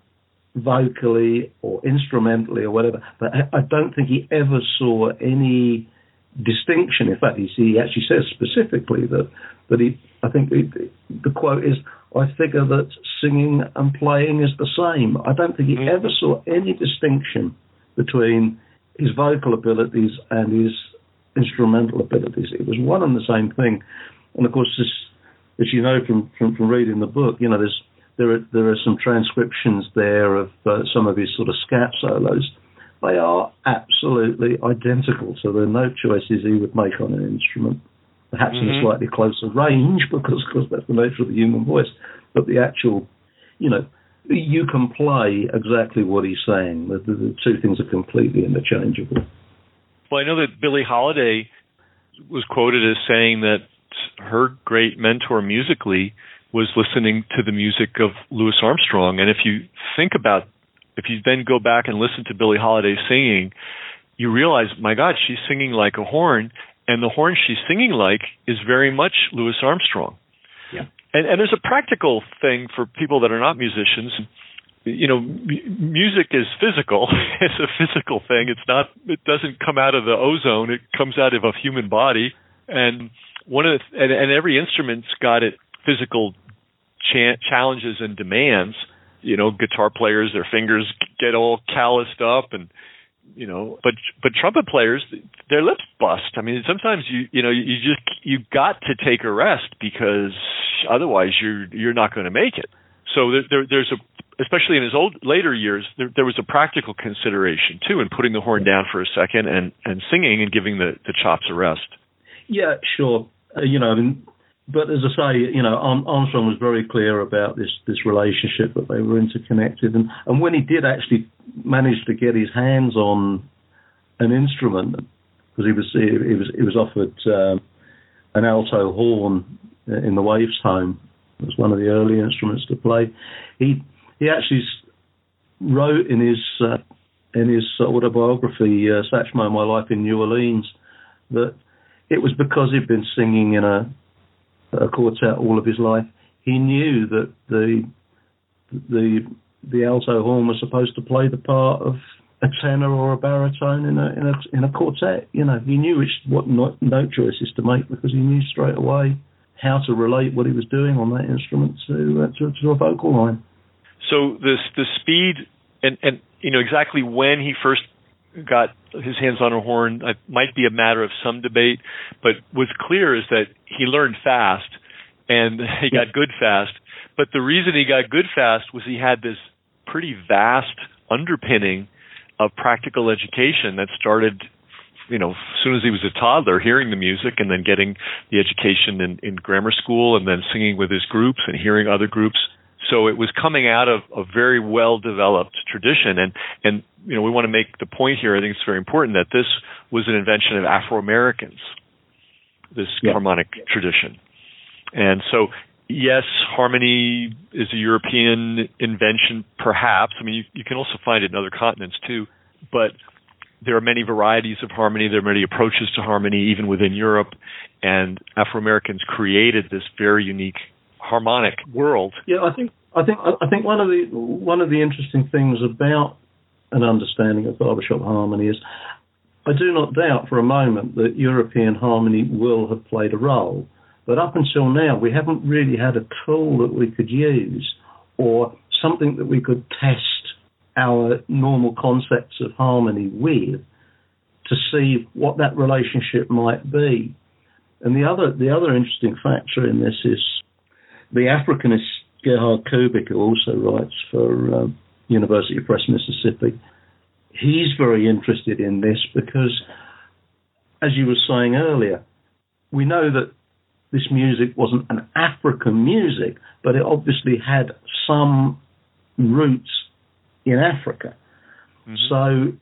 vocally or instrumentally or whatever. But I don't think he ever saw any distinction. In fact, he, he actually says specifically that that he. I think the, the quote is, "I figure that singing and playing is the same." I don't think he mm-hmm. ever saw any distinction between his vocal abilities and his instrumental abilities. It was one and the same thing. And of course, this, as you know from, from, from reading the book, you know, there's there are there are some transcriptions there of uh, some of his sort of scat solos. They are absolutely identical to the note choices he would make on an instrument. Perhaps mm-hmm. in a slightly closer range, because, because that's the nature of the human voice. But the actual, you know, you can play exactly what he's saying. The, the, the two things are completely interchangeable. Well, I know that Billie Holiday was quoted as saying that her great mentor musically was listening to the music of Louis Armstrong. And if you think about, if you then go back and listen to Billie Holiday singing, you realize, my God, she's singing like a horn. And the horn she's singing like is very much Louis Armstrong. Yeah. And, and there's a practical thing for people that are not musicians. You know, m- music is physical. It's a physical thing. It's not. It doesn't come out of the ozone. It comes out of a human body. And one of the, and, and every instrument's got its physical cha- challenges and demands. You know, guitar players, their fingers get all calloused up, and you know, but but trumpet players, their lips bust. I mean, sometimes you you know you just you got to take a rest, because otherwise you're you're not going to make it. So there, there there's a, especially in his old later years, there, there was a practical consideration too in putting the horn down for a second and, and singing and giving the, the chops a rest. Yeah, sure. Uh, you know, I mean, but as I say, you know, Armstrong was very clear about this this relationship, that they were interconnected, and and when he did actually manage to get his hands on an instrument, because he was he was he was offered um, an alto horn in the Waifs home. It was one of the early instruments to play. He he actually wrote in his uh, in his autobiography, uh, Satchmo, My Life in New Orleans, that it was because he'd been singing in a, a quartet all of his life. He knew that the the the alto horn was supposed to play the part of a tenor or a baritone in a in a in a quartet. You know, he knew which what note, note choices to make because he knew straight away how to relate what he was doing on that instrument to uh, to, to a vocal line. So the the speed and and you know exactly when he first got his hands on a horn uh, might be a matter of some debate, but what's clear is that he learned fast and he got good fast. But the reason he got good fast was he had this pretty vast underpinning of practical education that started, you know, as soon as he was a toddler, hearing the music and then getting the education in, in grammar school and then singing with his groups and hearing other groups. So it was coming out of a very well-developed tradition. And, and, you know, we want to make the point here, I think it's very important, that this was an invention of Afro-Americans, this yeah. harmonic tradition. And so, yes, harmony is a European invention, perhaps. I mean, you, you can also find it in other continents, too. But there are many varieties of harmony. There are many approaches to harmony, even within Europe. And Afro-Americans created this very unique harmonic world. Yeah, I think I think I think one of the one of the interesting things about an understanding of barbershop harmony is I do not doubt for a moment that European harmony will have played a role. But up until now, we haven't really had a tool that we could use or something that we could test our normal concepts of harmony with to see what that relationship might be. And the other the other interesting factor in this is the Africanist Gerhard Kubik, who also writes for um, University Press Mississippi. He's very interested in this because, as you were saying earlier, we know that this music wasn't an African music, but it obviously had some roots in Africa. Mm-hmm. So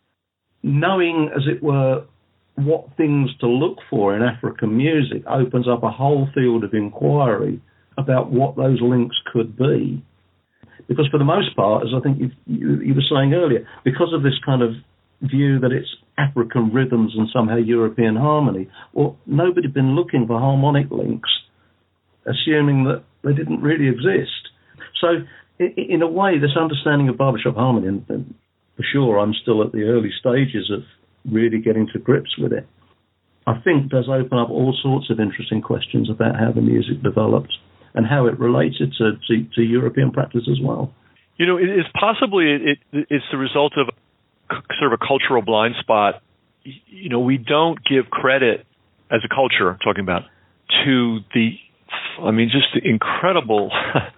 knowing, as it were, what things to look for in African music opens up a whole field of inquiry about what those links could be. Because for the most part, as I think you, you, you were saying earlier, because of this kind of view that it's African rhythms and somehow European harmony, well, nobody had been looking for harmonic links, assuming that they didn't really exist. So in, in a way, this understanding of barbershop harmony, and, and for sure I'm still at the early stages of really getting to grips with it, I think does open up all sorts of interesting questions about how the music developed and how it related to, to, to European practice as well. You know, it is possibly it, it, it's the result of sort of a cultural blind spot. You know, we don't give credit as a culture, I'm talking about, to the, I mean, just the incredible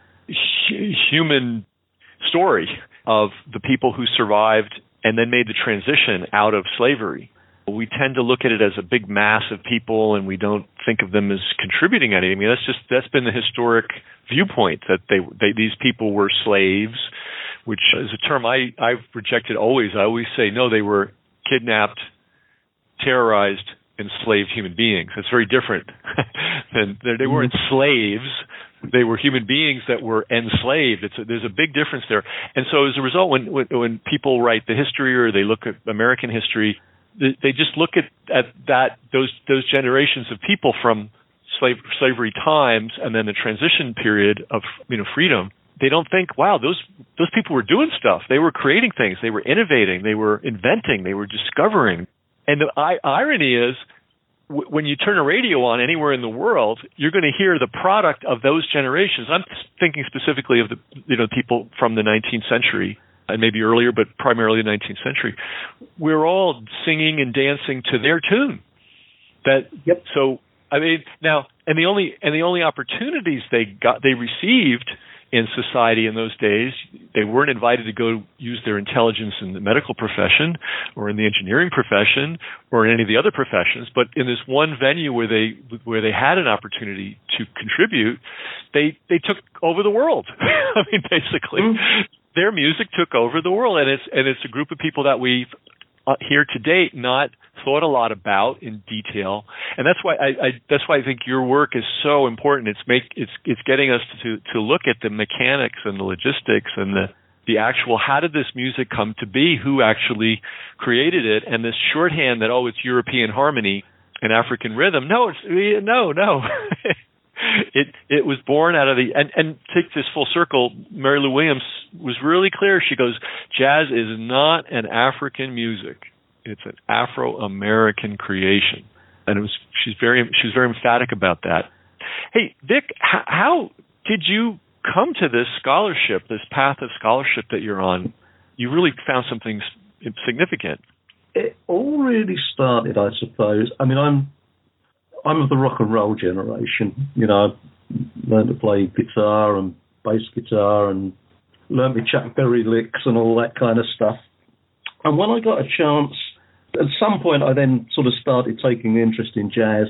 human story of the people who survived and then made the transition out of slavery. We tend to look at it as a big mass of people, and we don't think of them as contributing anything. I mean, that's just that's been the historic viewpoint, that they, they these people were slaves, which is a term I I've rejected always. I always say no, they were kidnapped, terrorized, enslaved human beings. That's very different than they weren't slaves. They were human beings that were enslaved. It's a, there's a big difference there. And so as a result, when, when when people write the history or they look at American history, they just look at, at that those those generations of people from slave, slavery times and then the transition period of you know freedom. They don't think, wow, those those people were doing stuff. They were creating things. They were innovating. They were inventing. They were discovering. And the I- irony is, w- when you turn a radio on anywhere in the world, you're going to hear the product of those generations. I'm thinking specifically of the you know people from the nineteenth century. And maybe earlier, but primarily the nineteenth century, we're all singing and dancing to their tune. That yep. So I mean now, and the only and the only opportunities they got they received in society in those days, they weren't invited to go use their intelligence in the medical profession or in the engineering profession or in any of the other professions. But in this one venue where they where they had an opportunity to contribute, they they took over the world. I mean, basically. Mm-hmm. Their music took over the world, and it's and it's a group of people that we've uh, here to date not thought a lot about in detail, and that's why I, I that's why I think your work is so important. It's make it's it's getting us to to look at the mechanics and the logistics and the the actual how did this music come to be, who actually created it, and this shorthand that oh it's European harmony an African rhythm. No, it's no, no. it it was born out of the and and take this full circle. Mary Lou Williams was really clear. She goes, jazz is not an African music; it's an Afro-American creation, and it was she's very she was very emphatic about that. Hey, Vic, h- how did you come to this scholarship, this path of scholarship that you're on? You really found something significant. It all really started, I suppose. I mean, I'm I'm of the rock and roll generation. You know, I learned to play guitar and bass guitar and learned me Chuck Berry licks and all that kind of stuff. And when I got a chance, at some point I then sort of started taking interest in jazz.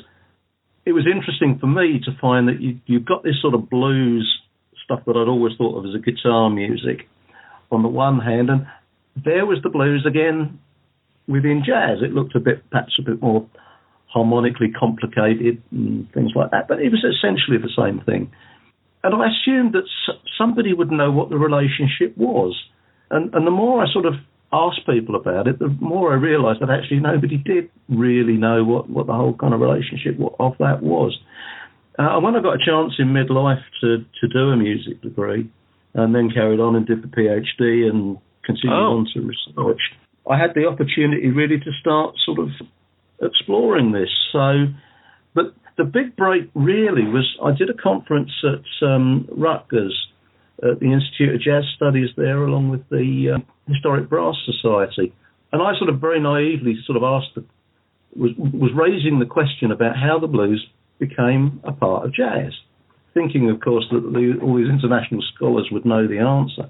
It was interesting for me to find that you, you've got this sort of blues stuff that I'd always thought of as a guitar music on the one hand, and there was the blues again within jazz. It looked a bit, perhaps a bit more harmonically complicated and things like that, but it was essentially the same thing. And I assumed that somebody would know what the relationship was. And, and the more I sort of asked people about it, the more I realised that actually nobody did really know what, what the whole kind of relationship of that was. Uh, and when I got a chance in midlife to, to do a music degree and then carried on and did the PhD and continued oh. on to research, I had the opportunity really to start sort of exploring this. So, but the big break really was I did a conference at um, Rutgers at the Institute of Jazz Studies there, along with the uh, Historic Brass Society, and I sort of very naively sort of asked, the, was was raising the question about how the blues became a part of jazz, thinking, of course, that the, all these international scholars would know the answer.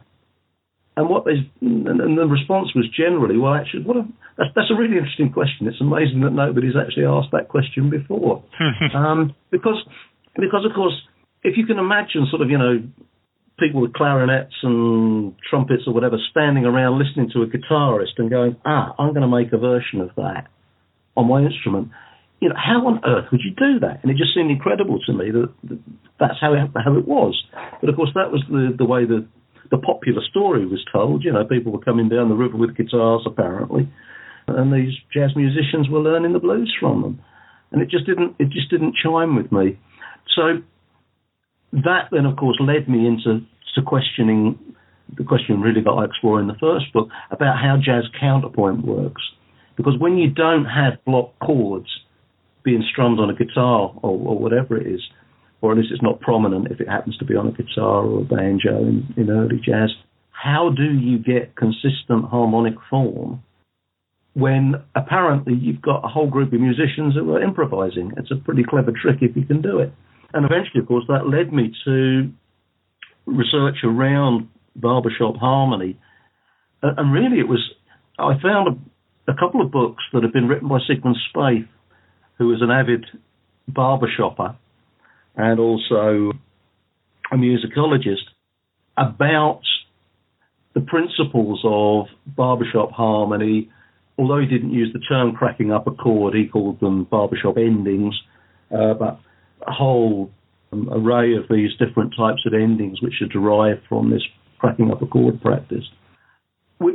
And what they and the response was generally, well, actually, what a, that's, that's a really interesting question. It's amazing that nobody's actually asked that question before, um, because because of course, if you can imagine, sort of, you know, people with clarinets and trumpets or whatever standing around listening to a guitarist and going, ah, I'm going to make a version of that on my instrument. You know, how on earth would you do that? And it just seemed incredible to me that, that that's how it, how it was. But of course, that was the the way the the popular story was told. You know, people were coming down the river with guitars, apparently, and these jazz musicians were learning the blues from them, and it just didn't it just didn't chime with me. So that then, of course, led me into to questioning the question really that I explore in the first book about how jazz counterpoint works, because when you don't have block chords being strummed on a guitar or, or whatever it is, or at least it's not prominent if it happens to be on a guitar or a banjo in, in early jazz, how do you get consistent harmonic form when apparently you've got a whole group of musicians who are improvising? It's a pretty clever trick if you can do it. And eventually, of course, that led me to research around barbershop harmony. And really it was, I found a, a couple of books that had been written by Sigmund Spaeth, who was an avid barbershopper and also a musicologist, about the principles of barbershop harmony. Although he didn't use the term cracking up a chord, he called them barbershop endings, uh, but a whole um, array of these different types of endings which are derived from this cracking up a chord practice, which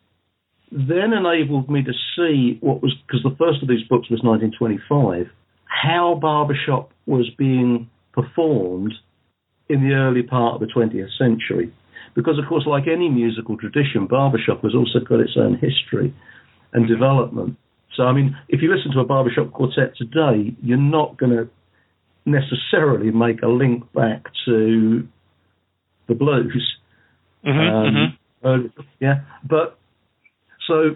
then enabled me to see what was, because the first of these books was nineteen twenty-five, how barbershop was being performed in the early part of the twentieth century. Because, of course, like any musical tradition, barbershop has also got its own history and development. So, I mean, if you listen to a barbershop quartet today, you're not going to necessarily make a link back to the blues. Mm-hmm, um, mm-hmm. Uh, yeah, but so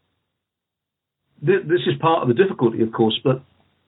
th- this is part of the difficulty, of course, but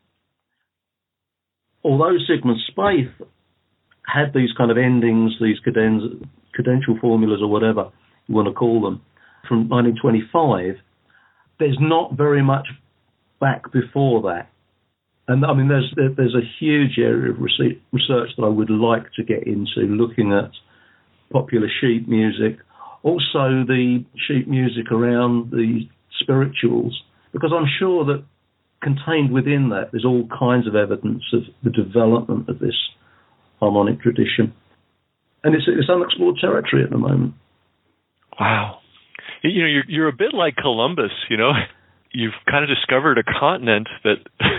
although Sigmund Spaeth had these kind of endings, these cadenz- cadential formulas or whatever you want to call them, from nineteen twenty-five, there's not very much back before that. And I mean, there's there's a huge area of research that I would like to get into, looking at popular sheet music, also the sheet music around the spirituals, because I'm sure that contained within that there's all kinds of evidence of the development of this harmonic tradition. And it's, it's unexplored territory at the moment. Wow. You know, you're, you're a bit like Columbus, you know. You've kind of discovered a continent that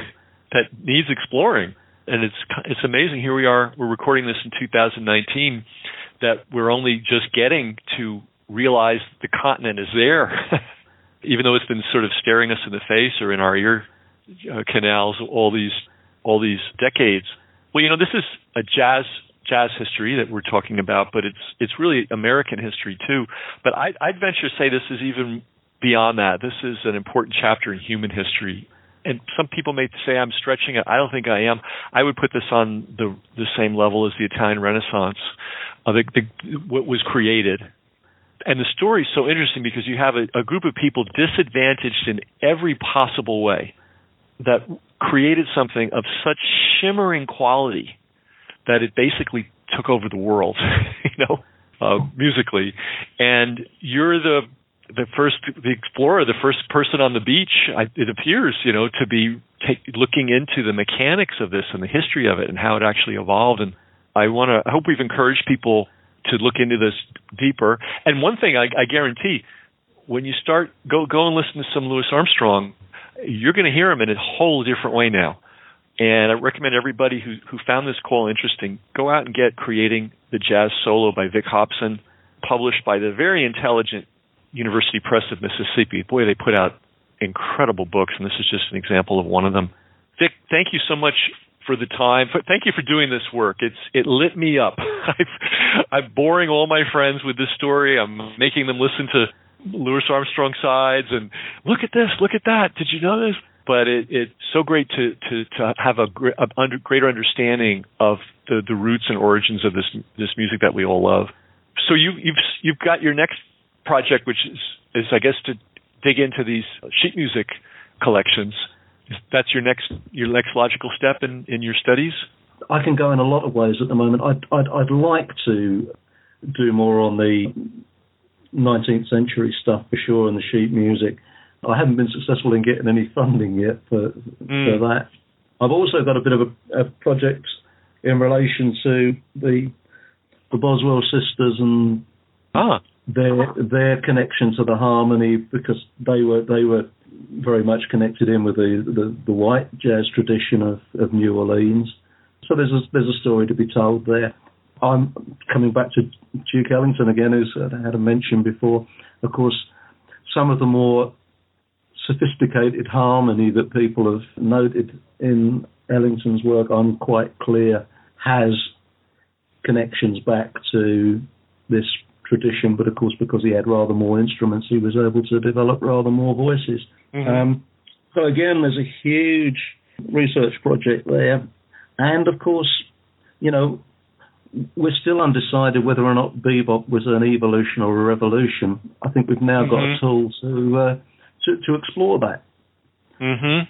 that needs exploring. And it's it's amazing. Here we are. We're recording this in two thousand nineteen. That we're only just getting to realize the continent is there, even though it's been sort of staring us in the face or in our ear uh, canals all these all these decades. Well, you know, this is a jazz jazz history that we're talking about, but it's it's really American history too. But I, I'd venture to say this is even beyond that. This is an important chapter in human history. And some people may say I'm stretching it. I don't think I am. I would put this on the the same level as the Italian Renaissance, uh, the, the, what was created. And the story is so interesting because you have a, a group of people disadvantaged in every possible way that created something of such shimmering quality that it basically took over the world, you know, uh, musically. And you're the the first the explorer, the first person on the beach, I, it appears, you know, to be take, looking into the mechanics of this and the history of it and how it actually evolved. And I want to, I hope we've encouraged people to look into this deeper. And one thing I, I guarantee, when you start, go go and listen to some Louis Armstrong, you're going to hear him in a whole different way now. And I recommend everybody who, who found this call interesting, go out and get Creating the Jazz Solo by Vic Hobson, published by the very intelligent University Press of Mississippi. Boy, they put out incredible books, and this is just an example of one of them. Vic, thank you so much for the time. Thank you for doing this work. It's it lit me up. I've, I'm boring all my friends with this story. I'm making them listen to Louis Armstrong sides and look at this, look at that. Did you know this? But it, it's so great to, to, to have a, gr- a under, greater understanding of the, the roots and origins of this this music that we all love. So you, you've you've got your next project, which is, is I guess to dig into these sheet music collections. That's your next your next logical step in, in your studies? I can go in a lot of ways at the moment. I'd, I'd, I'd like to do more on the nineteenth century stuff for sure, and the sheet music. I haven't been successful in getting any funding yet for, mm. for that. I've also got a bit of a, a project in relation to the the Boswell sisters and ah. their their connection to the harmony, because they were they were very much connected in with the, the, the white jazz tradition of, of New Orleans. So there's a, there's a story to be told there. I'm coming back to Duke Ellington again, who's I had a mention before. Of course, some of the more sophisticated harmony that people have noted in Ellington's work, I'm quite clear, has connections back to this tradition, but of course because he had rather more instruments, he was able to develop rather more voices. Mm-hmm. Um, so again, there's a huge research project there. And of course, you know, we're still undecided whether or not bebop was an evolution or a revolution. I think we've now mm-hmm. got a tool to, uh, to to explore that. Mm-hmm.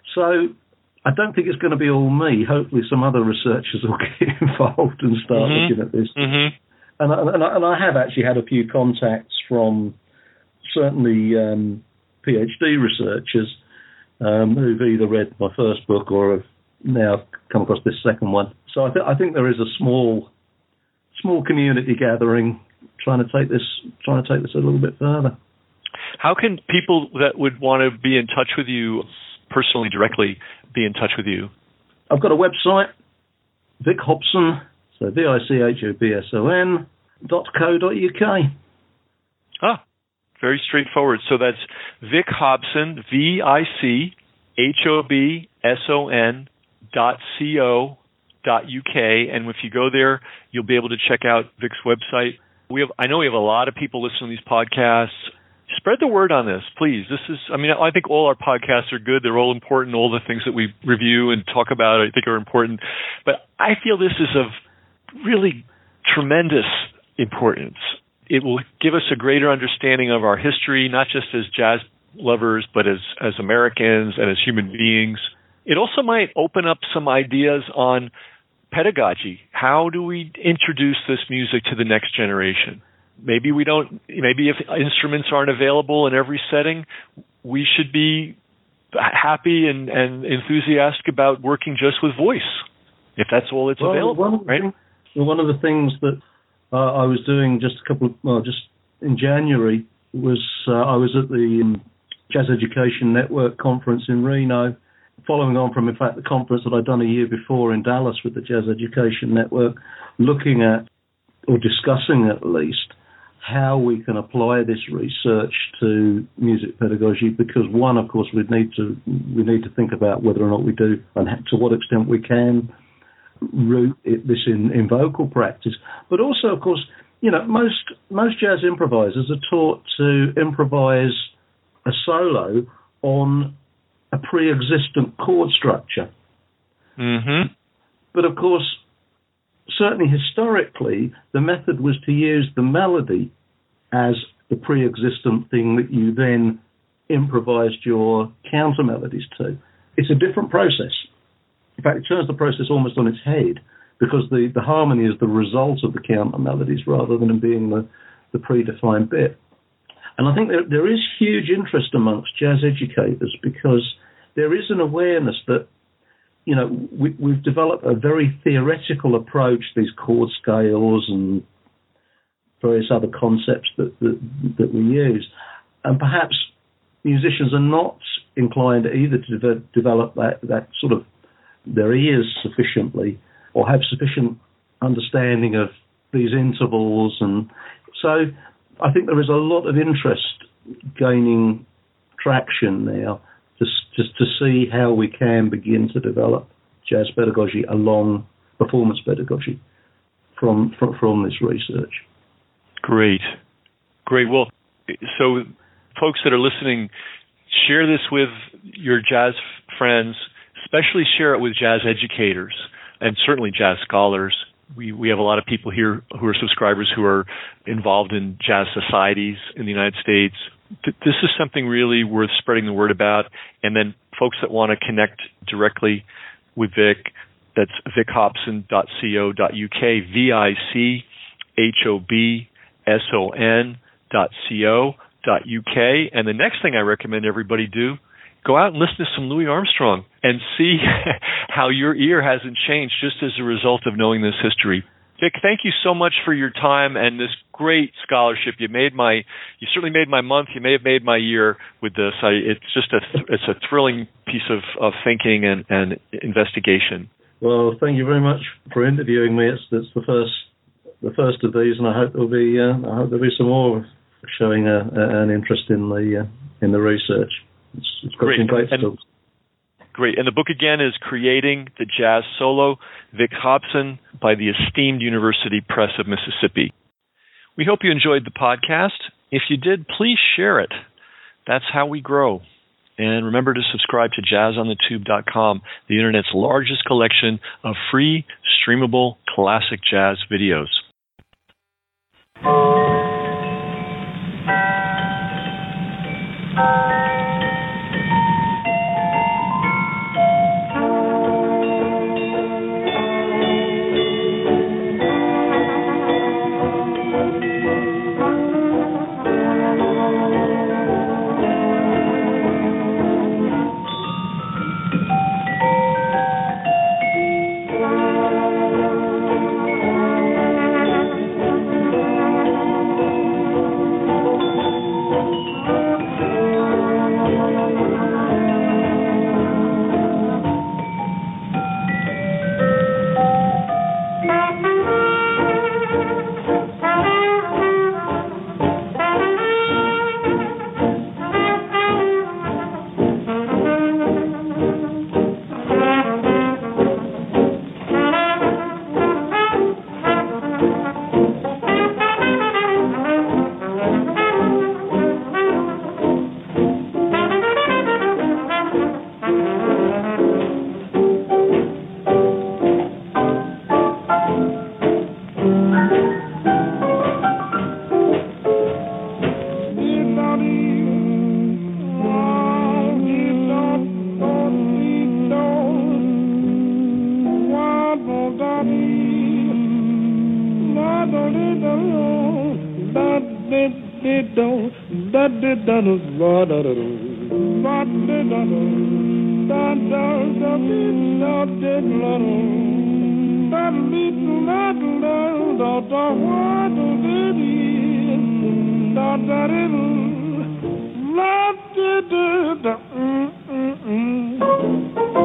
So I don't think it's going to be all me. Hopefully some other researchers will get involved and start mm-hmm. looking at this. Mm-hmm. And, I, and, I, and I have actually had a few contacts from certainly um, PhD researchers um, who've either read my first book or have now come across this second one. So I, th- I think there is a small, small community gathering trying to take this, trying to take this a little bit further. How can people that would want to be in touch with you personally, directly, be in touch with you? I've got a website, Vic Hobson, so V I C H O B S O N dot co dot U K. Ah, very straightforward. So that's Vic Hobson, V I C H O B S O N dot C O dot U K. And if you go there, you'll be able to check out Vic's website. We have, I know we have a lot of people listening to these podcasts. Spread the word on this, please. This is, I mean, I think all our podcasts are good. They're all important. All the things that we review and talk about, I think, are important. But I feel this is of really tremendous importance. It will give us a greater understanding of our history, not just as jazz lovers, but as, as Americans and as human beings. It also might open up some ideas on pedagogy. How do we introduce this music to the next generation? Maybe we don't, maybe if instruments aren't available in every setting, we should be happy and, and enthusiastic about working just with voice, if that's all that's well, available, one right? Things, well, one of the things that uh, I was doing just a couple of, well, just in January was uh, I was at the um, Jazz Education Network conference in Reno, following on from, in fact, the conference that I'd done a year before in Dallas with the Jazz Education Network, looking at, or discussing at least, how we can apply this research to music pedagogy, because one, of course, we need to we need to think about whether or not we do, and to what extent we can root it, this in, in vocal practice. But also, of course, you know, most most jazz improvisers are taught to improvise a solo on a pre-existent chord structure. Mm-hmm. But of course, certainly historically, the method was to use the melody as the pre-existent thing that you then improvised your counter melodies to. It's a different process. In fact, it turns the process almost on its head, because the, the harmony is the result of the counter melodies rather than being the, the predefined bit. And I think there, there is huge interest amongst jazz educators, because there is an awareness that, you know, we, we've developed a very theoretical approach, these chord scales and various other concepts that, that, that we use. And perhaps musicians are not inclined either to de- develop that, that sort of their ears sufficiently, or have sufficient understanding of these intervals. And so I think there is a lot of interest gaining traction now just, just to see how we can begin to develop jazz pedagogy along performance pedagogy from, from, from this research. Great. Great. Well, so folks that are listening, share this with your jazz friends, especially share it with jazz educators and certainly jazz scholars. We we have a lot of people here who are subscribers who are involved in jazz societies in the United States. This is something really worth spreading the word about. And then folks that want to connect directly with Vic, that's vic hobson dot co dot u k, V I C H O B S O N dot co dot U K. And the next thing I recommend everybody do, go out and listen to some Louis Armstrong and see how your ear hasn't changed just as a result of knowing this history. Vic, thank you so much for your time and this great scholarship. You made my, you certainly made my month. You may have made my year with this. I, it's just a, it's a thrilling piece of, of thinking and, and investigation. Well, thank you very much for interviewing me. It's, it's the first, the first of these, and I hope there'll be, uh, I hope there'll be some more showing a, a, an interest in the, uh, in the research. It's, it's got great. some great and, stuff. Great. And the book again is Creating the Jazz Solo, Vic Hobson, by the esteemed University Press of Mississippi. We hope you enjoyed the podcast. If you did, please share it. That's how we grow. And remember to subscribe to jazz on the tube dot com, the Internet's largest collection of free, streamable, classic jazz videos. Da da da da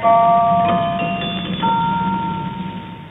Bye.